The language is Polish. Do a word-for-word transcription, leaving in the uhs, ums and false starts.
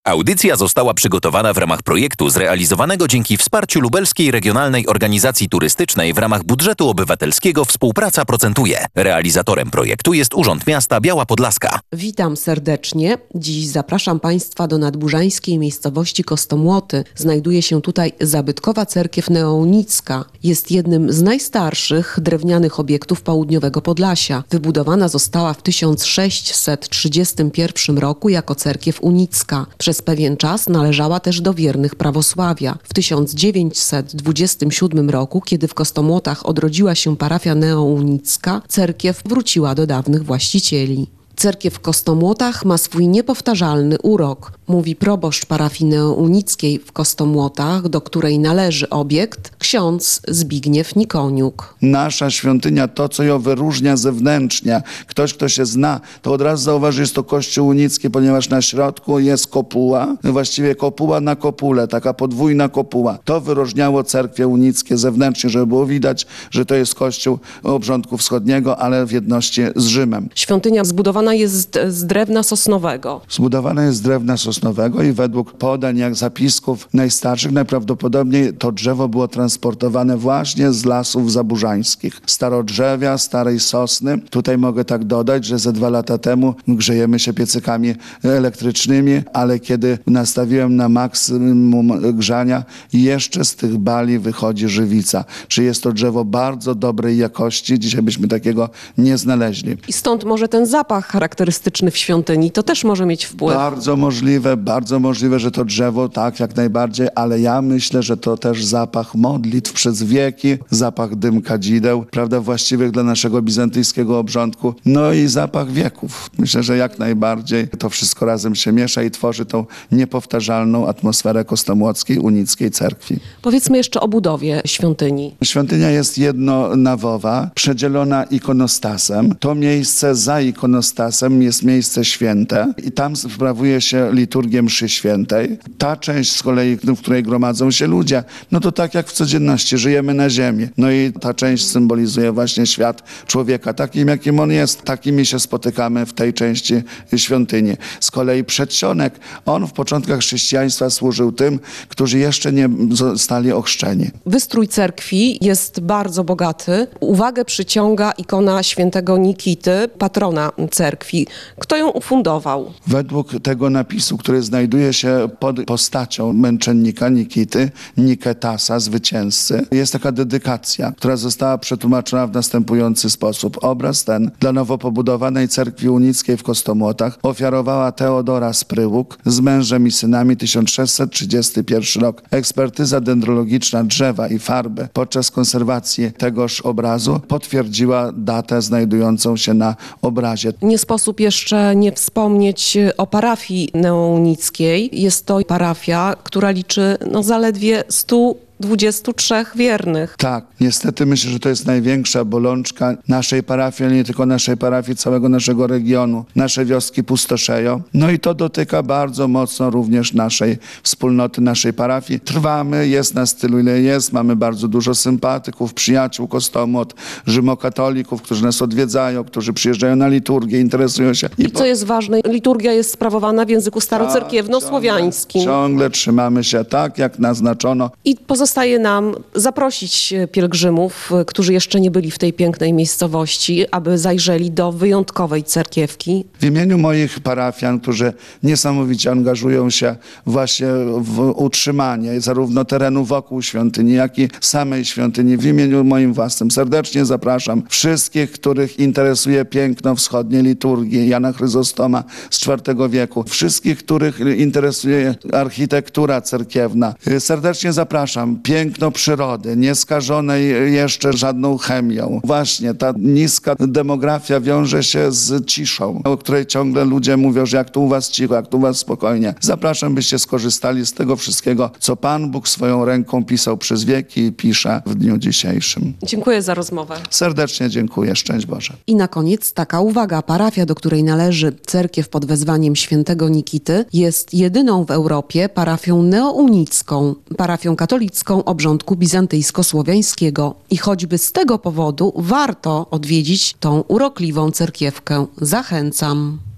Audycja została przygotowana w ramach projektu zrealizowanego dzięki wsparciu Lubelskiej Regionalnej Organizacji Turystycznej w ramach budżetu obywatelskiego Współpraca procentuje. Realizatorem projektu jest Urząd Miasta Biała Podlaska. Witam serdecznie. Dziś zapraszam Państwa do nadburzańskiej miejscowości Kostomłoty. Znajduje się tutaj zabytkowa cerkiew neounicka. Jest jednym z najstarszych drewnianych obiektów południowego Podlasia. Wybudowana została w tysiąc sześćset trzydziestym pierwszym roku jako cerkiew unicka. Przez pewien czas należała też do wiernych prawosławia. W tysiąc dziewięćset dwudziestym siódmym roku, kiedy w Kostomłotach odrodziła się parafia neounicka, cerkiew wróciła do dawnych właścicieli. Cerkiew w Kostomłotach ma swój niepowtarzalny urok, mówi proboszcz parafii neounickiej w Kostomłotach, do której należy obiekt, ksiądz Zbigniew Nikoniuk. Nasza świątynia, to co ją wyróżnia zewnętrznie, ktoś kto się zna, to od razu zauważy, że jest to kościół unicki, ponieważ na środku jest kopuła, właściwie kopuła na kopule, taka podwójna kopuła. To wyróżniało cerkwie unickie zewnętrznie, żeby było widać, że to jest kościół obrządku wschodniego, ale w jedności z Rzymem. Świątynia zbudowana jest z drewna sosnowego. Zbudowana jest z drewna sosnowego i według podań, jak zapisków najstarszych, najprawdopodobniej to drzewo było transportowane właśnie z lasów zaburzańskich. Starodrzewia, starej sosny. Tutaj mogę tak dodać, że ze dwa lata temu grzejemy się piecykami elektrycznymi, ale kiedy nastawiłem na maksimum grzania, jeszcze z tych bali wychodzi żywica. Czy jest to drzewo bardzo dobrej jakości? Dzisiaj byśmy takiego nie znaleźli. I stąd może ten zapach charakterystyczny w świątyni, to też może mieć wpływ. Bardzo możliwe, bardzo możliwe, że to drzewo, tak, jak najbardziej, ale ja myślę, że to też zapach modlitw przez wieki, zapach dym kadzideł, prawda, właściwych dla naszego bizantyjskiego obrządku, no i zapach wieków. Myślę, że jak najbardziej to wszystko razem się miesza i tworzy tą niepowtarzalną atmosferę kostomłockiej, unickiej cerkwi. Powiedzmy jeszcze o budowie świątyni. Świątynia jest jednonawowa, przedzielona ikonostasem. To miejsce za ikonostasem jest miejsce święte i tam sprawuje się liturgię mszy świętej. Ta część z kolei, w której gromadzą się ludzie, no to tak jak w codzienności, żyjemy na ziemi. No i ta część symbolizuje właśnie świat człowieka, takim jakim on jest. Takimi się spotykamy w tej części świątyni. Z kolei przedsionek, on w początkach chrześcijaństwa służył tym, którzy jeszcze nie zostali ochrzczeni. Wystrój cerkwi jest bardzo bogaty. Uwagę przyciąga ikona świętego Nikity, patrona cerkwi. Kto ją ufundował? Według tego napisu, który znajduje się pod postacią męczennika Nikity, Niketasa, zwycięzcy, jest taka dedykacja, która została przetłumaczona w następujący sposób. Obraz ten dla nowo pobudowanej cerkwi unickiej w Kostomłotach ofiarowała Teodora Spryłuk z mężem i synami tysiąc sześćset trzydziesty pierwszy rok. Ekspertyza dendrologiczna drzewa i farby podczas konserwacji tegoż obrazu potwierdziła datę znajdującą się na obrazie. Nie sposób jeszcze nie wspomnieć o parafii neounickiej. Jest to parafia, która liczy no, zaledwie stu dwudziestu trzech wiernych. Tak, niestety myślę, że to jest największa bolączka naszej parafii, ale nie tylko naszej parafii, całego naszego regionu. Nasze wioski pustoszeją. No i to dotyka bardzo mocno również naszej wspólnoty, naszej parafii. Trwamy, jest nas tylu, ile jest. Mamy bardzo dużo sympatyków, przyjaciół Kostomłot, rzymokatolików, którzy nas odwiedzają, którzy przyjeżdżają na liturgię, interesują się. I, I po... co jest ważne, liturgia jest sprawowana w języku starocerkiewno-słowiańskim. Ciągle, ciągle trzymamy się tak, jak naznaczono. I pozostaje Zostaje nam zaprosić pielgrzymów, którzy jeszcze nie byli w tej pięknej miejscowości, aby zajrzeli do wyjątkowej cerkiewki. W imieniu moich parafian, którzy niesamowicie angażują się właśnie w utrzymanie zarówno terenu wokół świątyni, jak i samej świątyni, w imieniu moim własnym serdecznie zapraszam wszystkich, których interesuje piękno wschodniej liturgii Jana Chryzostoma z czwartego wieku, wszystkich, których interesuje architektura cerkiewna. Serdecznie zapraszam. Piękno przyrody, nieskażonej jeszcze żadną chemią. Właśnie ta niska demografia wiąże się z ciszą, o której ciągle ludzie mówią, że jak tu u was cicho, jak tu u was spokojnie. Zapraszam, byście skorzystali z tego wszystkiego, co Pan Bóg swoją ręką pisał przez wieki i pisze w dniu dzisiejszym. Dziękuję za rozmowę. Serdecznie dziękuję. Szczęść Boże. I na koniec taka uwaga. Parafia, do której należy cerkiew pod wezwaniem świętego Nikity, jest jedyną w Europie parafią neounicką, parafią katolicką obrządku bizantyjsko-słowiańskiego i choćby z tego powodu warto odwiedzić tą urokliwą cerkiewkę. Zachęcam.